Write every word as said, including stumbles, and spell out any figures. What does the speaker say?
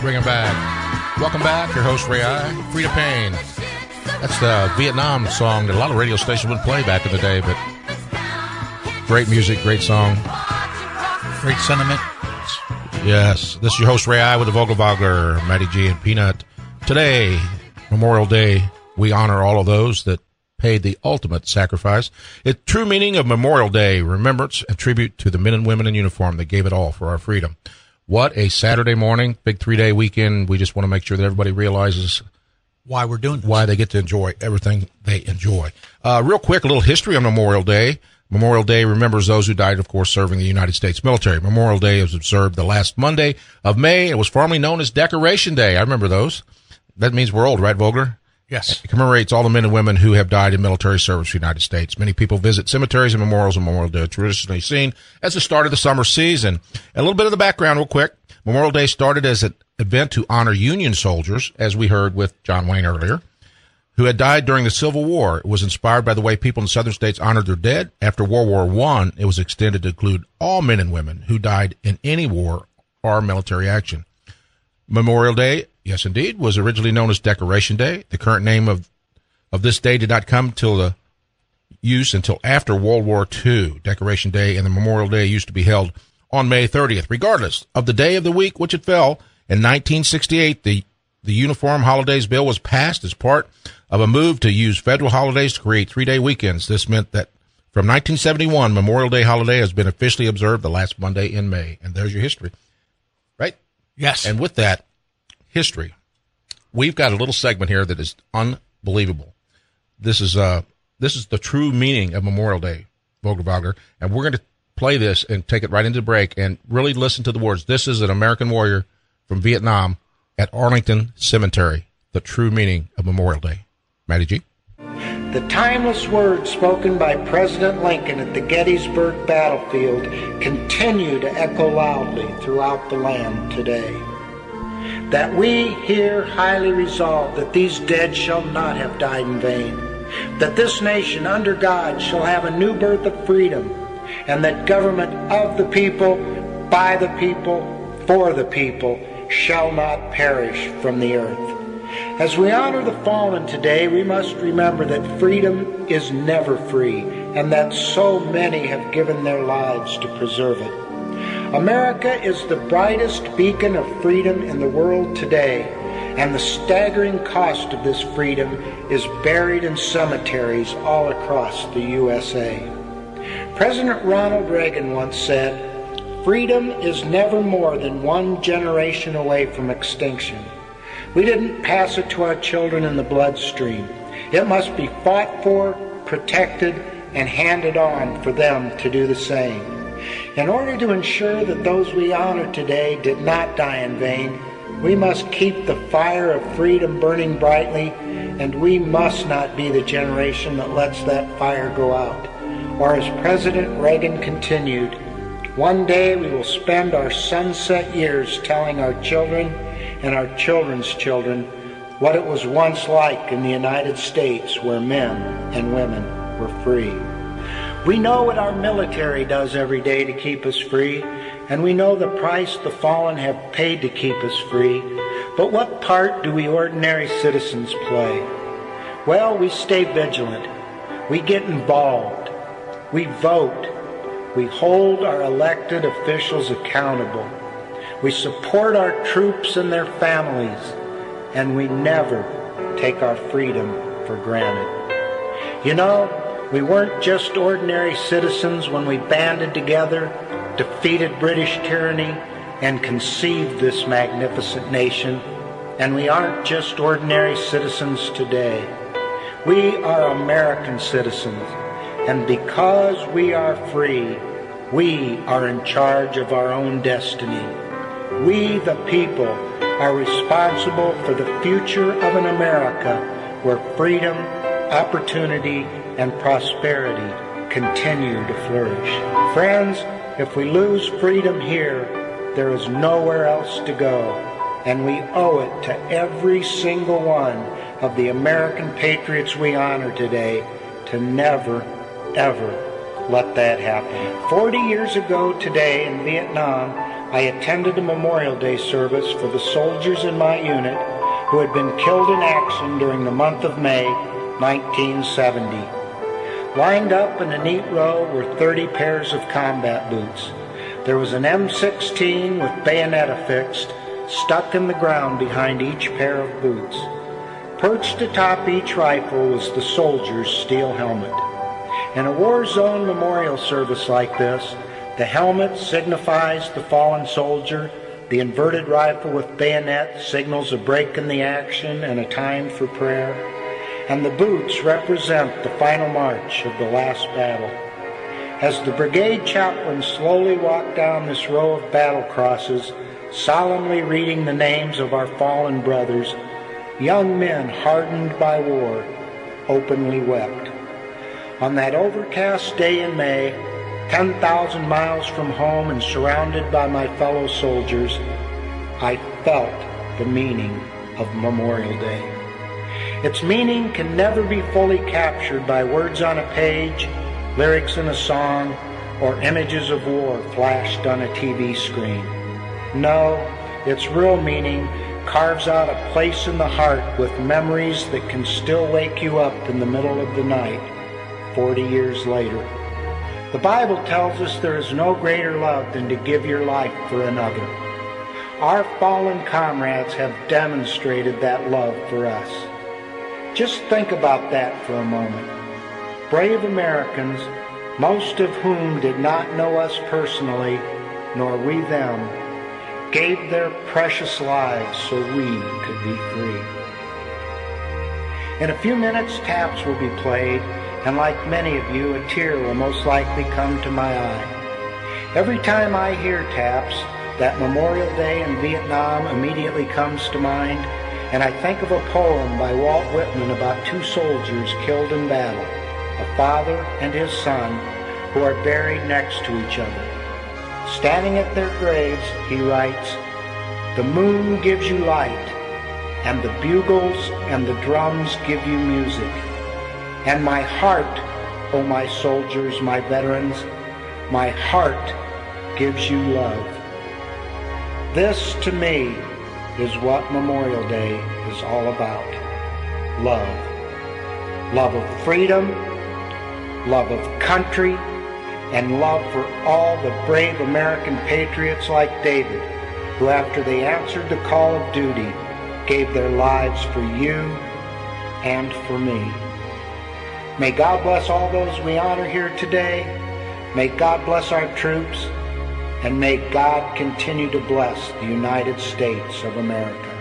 Bring him back. Welcome back. Your host, Ray I. Frida Payne. That's the Vietnam song that a lot of radio stations would play back in the day, but great music, great song. Great sentiment. Yes. This is your host, Ray I, with the Vogelvogler, Matty G, and Peanut. Today, Memorial Day, we honor all of those that paid the ultimate sacrifice. The true meaning of Memorial Day, remembrance and tribute to the men and women in uniform that gave it all for our freedom. What a Saturday morning, big three-day weekend. We just want to make sure that everybody realizes why we're doing this. Why they get to enjoy everything they enjoy. Uh, real quick, a little history on Memorial Day. Memorial Day remembers those who died, of course, serving the United States military. Memorial Day is observed the last Monday of May. It was formerly known as Decoration Day. I remember those. That means we're old, right, Vogler? Yes. It commemorates all the men and women who have died in military service for the United States. Many people visit cemeteries and memorials on Memorial Day, traditionally seen as the start of the summer season. A little bit of the background real quick. Memorial Day started as an event to honor Union soldiers, as we heard with John Wayne earlier, who had died during the Civil War. It was inspired by the way people in southern states honored their dead. After World War One, it was extended to include all men and women who died in any war or military action. Memorial Day, yes indeed, was originally known as Decoration Day. The current name of, of this day did not come till the use until after World War Two. Decoration Day and the Memorial Day used to be held on May thirtieth. Regardless of the day of the week which it fell, in nineteen sixty-eight, the, the Uniform Holidays Bill was passed as part of a move to use federal holidays to create three-day weekends. This meant that from nineteen seventy-one, Memorial Day holiday has been officially observed the last Monday in May. And there's your history. Right? Yes. And with that history, we've got a little segment here that is unbelievable. This is uh this is the true meaning of Memorial Day, Vogelvogler, and we're going to play this and take it right into the break and really listen to the words. This is an American warrior from Vietnam at Arlington Cemetery, the true meaning of Memorial Day. Matty G. The timeless words spoken by President Lincoln at the Gettysburg battlefield continue to echo loudly throughout the land today. That we here highly resolve that these dead shall not have died in vain, that this nation under God shall have a new birth of freedom, and that government of the people, by the people, for the people, shall not perish from the earth. As we honor the fallen today, we must remember that freedom is never free, and that so many have given their lives to preserve it. America is the brightest beacon of freedom in the world today, and the staggering cost of this freedom is buried in cemeteries all across the U S A. President Ronald Reagan once said, "Freedom is never more than one generation away from extinction." We didn't pass it to our children in the bloodstream. It must be fought for, protected, and handed on for them to do the same. In order to ensure that those we honor today did not die in vain, we must keep the fire of freedom burning brightly, and we must not be the generation that lets that fire go out. Or as President Reagan continued, one day we will spend our sunset years telling our children and our children's children what it was once like in the United States, where men and women were free. We know what our military does every day to keep us free, and we know the price the fallen have paid to keep us free. But what part do we ordinary citizens play? Well, we stay vigilant. We get involved. We vote. We hold our elected officials accountable. We support our troops and their families, and we never take our freedom for granted. You know, we weren't just ordinary citizens when we banded together, defeated British tyranny, and conceived this magnificent nation. And we aren't just ordinary citizens today. We are American citizens, and because we are free, we are in charge of our own destiny. We, the people, are responsible for the future of an America where freedom, opportunity, and prosperity continue to flourish. Friends, if we lose freedom here, there is nowhere else to go, and we owe it to every single one of the American patriots we honor today to never, ever let that happen. Forty years ago today in Vietnam, I attended a Memorial Day service for the soldiers in my unit who had been killed in action during the month of May, nineteen seventy. Lined up in a neat row were thirty pairs of combat boots. There was an M sixteen with bayonet affixed, stuck in the ground behind each pair of boots. Perched atop each rifle was the soldier's steel helmet. In a war zone memorial service like this, the helmet signifies the fallen soldier, the inverted rifle with bayonet signals a break in the action and a time for prayer, and the boots represent the final march of the last battle. As the brigade chaplain slowly walked down this row of battle crosses, solemnly reading the names of our fallen brothers, young men hardened by war openly wept. On that overcast day in May, ten thousand miles from home and surrounded by my fellow soldiers, I felt the meaning of Memorial Day. Its meaning can never be fully captured by words on a page, lyrics in a song, or images of war flashed on a T V screen. No, its real meaning carves out a place in the heart with memories that can still wake you up in the middle of the night, forty years later. The Bible tells us there is no greater love than to give your life for another. Our fallen comrades have demonstrated that love for us. Just think about that for a moment. Brave Americans, most of whom did not know us personally, nor we them, gave their precious lives so we could be free. In a few minutes, taps will be played, and like many of you, a tear will most likely come to my eye. Every time I hear taps, that Memorial Day in Vietnam immediately comes to mind, and I think of a poem by Walt Whitman about two soldiers killed in battle, a father and his son, who are buried next to each other. Standing at their graves, he writes, "The moon gives you light, and the bugles and the drums give you music. And my heart, O my soldiers, my veterans, my heart gives you love." This, to me, is what Memorial Day is all about. Love. Love of freedom, love of country, and love for all the brave American patriots like David, who after they answered the call of duty, gave their lives for you and for me. May God bless all those we honor here today. May God bless our troops. And may God continue to bless the United States of America.